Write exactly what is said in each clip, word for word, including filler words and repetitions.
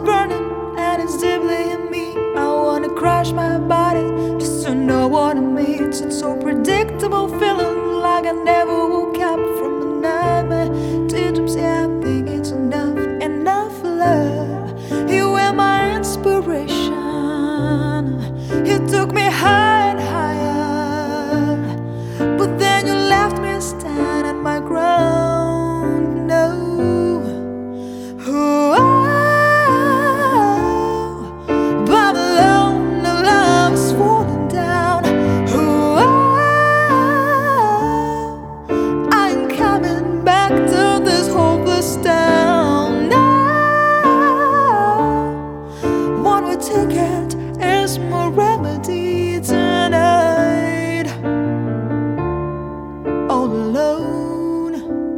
burning and it's deeply in me. I wanna crash my body just to know what it means. It's so predictable, feeling like I never woke up from a nightmare. Teardrops, yeah, I think it's enough, enough love. You were my inspiration. You took me higher and higher, but then you left me standing my ground. No. Oh, Babylon, the love is falling down. Oh, I ain't coming back to this hopeless town. No. One way ticket is my remedy tonight. All alone.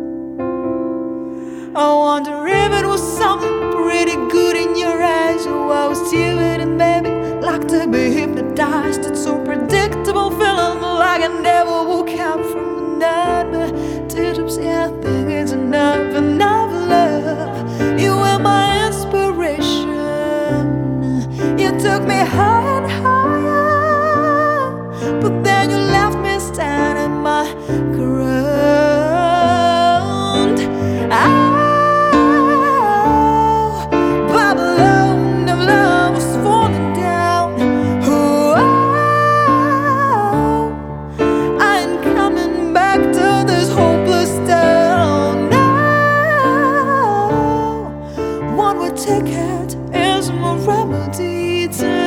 I wonder if it was something pretty good in your eyes. Oh, I was cheating, baby, like to be hypnotized. It's so predictable, feeling like I never woke up from a nightmare. Teardrops, yeah, I think it's enough, enough love. You were my inspiration. You took me higher and higher, but then you left me standing my ground. I ticket is my remedy.